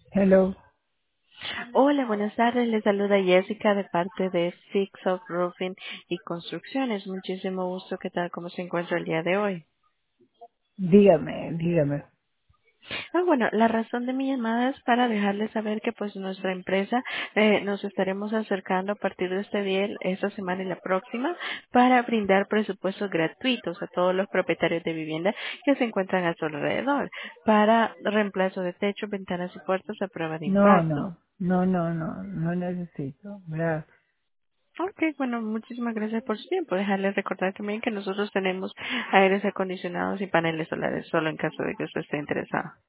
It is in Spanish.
Hello. Hola, buenas tardes. Les saluda Jessica de parte de Fix Up Roofing y Construcciones. Muchísimo gusto. ¿Qué tal? ¿Cómo se encuentra el día de hoy? Dígame. Bueno, la razón de mi llamada es para dejarles saber que pues nuestra empresa nos estaremos acercando a partir de este día, esta semana y la próxima, para brindar presupuestos gratuitos a todos los propietarios de vivienda que se encuentran a su alrededor, para reemplazo de techo, ventanas y puertas a prueba de No, impacto. no, no, no, no, no necesito. Gracias. Ok, bueno, muchísimas gracias por su tiempo. Dejarles recordar también que nosotros tenemos aires acondicionados y paneles solares solo en caso de que usted esté interesado.